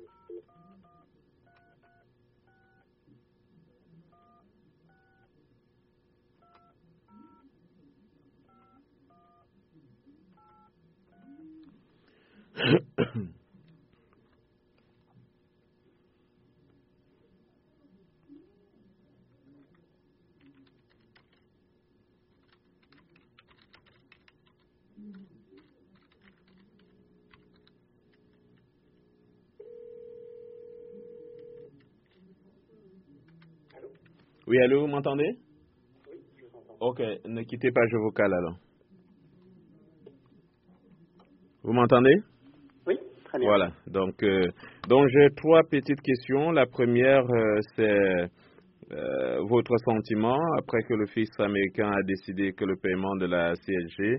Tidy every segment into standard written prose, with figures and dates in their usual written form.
Oui, allô, vous m'entendez? Ok, ne quittez pas, je vocale alors. Vous m'entendez? Oui, très bien. Voilà, donc j'ai trois petites questions. La première, c'est votre sentiment après que le fisc américain a décidé que le paiement de la CSG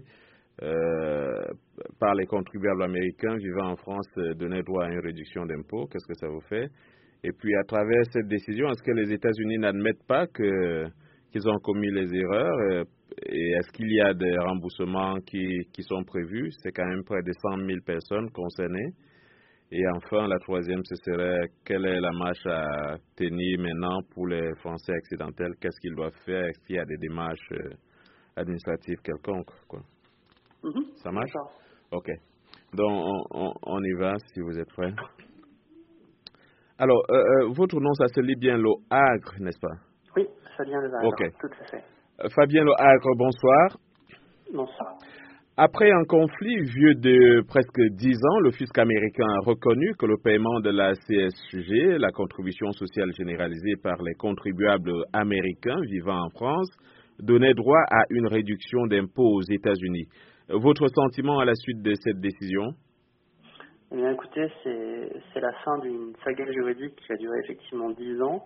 par les contribuables américains vivant en France donnait droit à une réduction d'impôts. Qu'est-ce que ça vous fait? Et puis, à travers cette décision, est-ce que les États-Unis n'admettent pas qu'ils ont commis les erreurs? Et est-ce qu'il y a des remboursements qui sont prévus? C'est quand même près de 100 000 personnes concernées. Et enfin, la troisième, ce serait quelle est la marche à tenir maintenant pour les Français accidentels? Qu'est-ce qu'ils doivent faire? Est-ce qu'il y a des démarches administratives quelconques, quoi? Ça marche? D'accord. OK. Donc, on y va si vous êtes prêts. Alors, votre nom, ça se lit bien Loagre, n'est-ce pas? Oui, Fabien Levagre, OK. tout à fait. Fabien Loagre, bonsoir. Bonsoir. Après un conflit vieux de presque 10 ans, le fisc américain a reconnu que le paiement de la CSG, la contribution sociale généralisée par les contribuables américains vivant en France, donnait droit à une réduction d'impôts aux États-Unis. Votre sentiment à la suite de cette décision? Eh bien, écoutez, c'est la fin d'une saga juridique qui a duré effectivement 10 ans.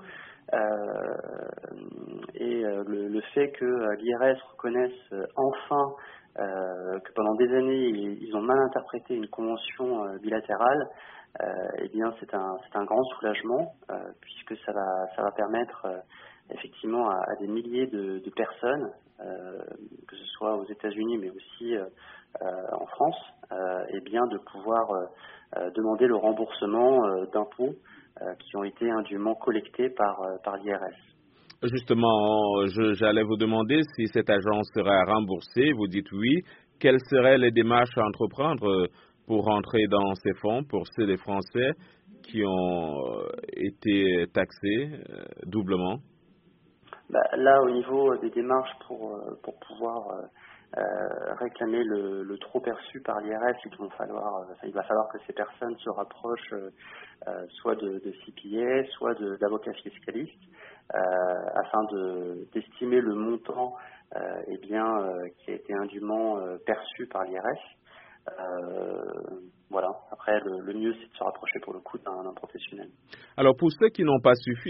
Le fait que l'IRS reconnaisse enfin que pendant des années ils ont mal interprété une convention bilatérale, eh bien c'est un grand soulagement puisque ça va permettre effectivement à des milliers de personnes, que ce soit aux États-Unis mais aussi en France, eh bien de pouvoir demander le remboursement d'impôts qui ont été indûment collectés par l'IRS. Justement, j'allais vous demander si cette agence sera remboursée. Vous dites oui. Quelles seraient les démarches à entreprendre pour rentrer dans ces fonds pour ceux des Français qui ont été taxés doublement? Là, au niveau des démarches pour pouvoir réclamer le trop perçu par l'IRS, il va falloir que ces personnes se rapprochent soit de CPA, soit d'avocats fiscalistes, afin d'estimer le montant qui a été indûment perçu par l'IRS. Voilà. Après, le mieux, c'est de se rapprocher pour le coup d'un professionnel. Alors, pour ceux qui n'ont pas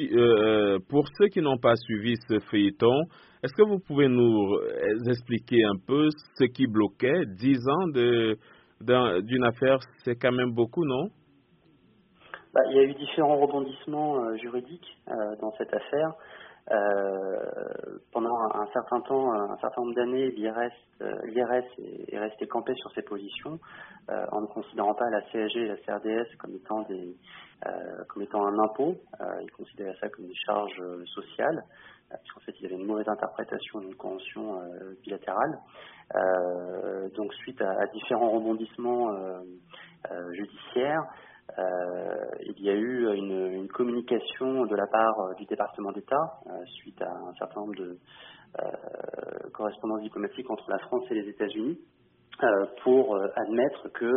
suivi ce feuilleton, est-ce que vous pouvez nous expliquer un peu ce qui bloquait? 10 ans d'une affaire, c'est quand même beaucoup, non? Il y a eu différents rebondissements juridiques dans cette affaire. Pendant un certain temps, un certain nombre d'années, l'IRS est resté campé sur ses positions en ne considérant pas la CSG et la CRDS comme étant un impôt. Ils considéraient ça comme des charges sociales, puisqu'en fait, il y avait une mauvaise interprétation d'une convention bilatérale. Donc, suite à différents rebondissements judiciaires, il y a eu une communication de la part du département d'État suite à un certain nombre de correspondances diplomatiques entre la France et les États-Unis pour admettre que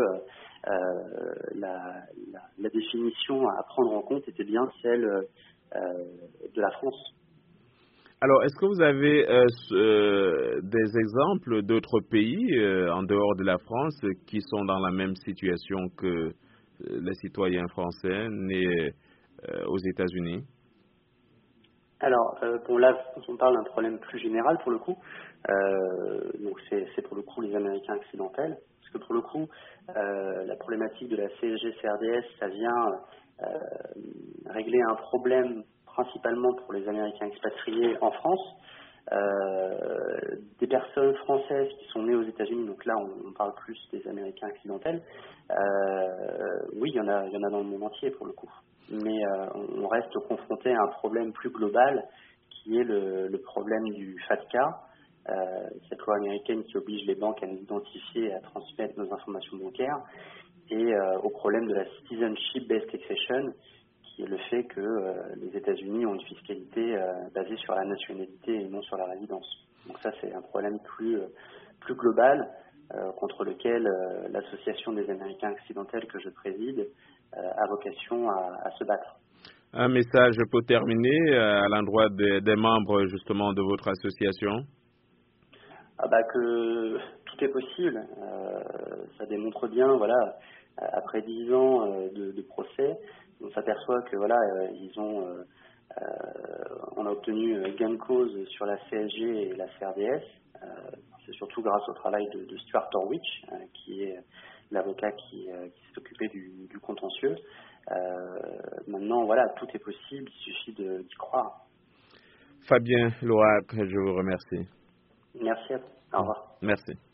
la définition à prendre en compte était bien celle de la France. Alors, est-ce que vous avez des exemples d'autres pays en dehors de la France qui sont dans la même situation que les citoyens français nés aux États-Unis? Alors, là, on parle d'un problème plus général pour le coup. Donc, c'est pour le coup les Américains accidentels. Parce que pour le coup, la problématique de la CSG-CRDS, ça vient régler un problème principalement pour les Américains expatriés en France, des personnes françaises qui sont nées aux États-Unis, donc là on parle plus des Américains accidentels, oui, il y en a dans le monde entier pour le coup. Mais on reste confronté à un problème plus global qui est le problème du FATCA, cette loi américaine qui oblige les banques à nous identifier et à transmettre nos informations bancaires, et au problème de la citizenship-based taxation, qui est le fait que les États-Unis ont une fiscalité basée sur la nationalité et non sur la résidence. Donc ça, c'est un problème plus global contre lequel l'association des Américains accidentels que je préside a vocation à se battre. Un message pour terminer à l'endroit des membres justement de votre association? Que tout est possible. Ça démontre bien, voilà, après 10 ans de procès, on s'aperçoit que voilà, on a obtenu gain de cause sur la CSG et la CRDS. C'est surtout grâce au travail de Stuart Horwich, qui est l'avocat qui s'est occupé du contentieux. Maintenant, voilà, tout est possible, il suffit d'y croire. Fabien Loac, je vous remercie. Merci à vous. Au revoir. Merci.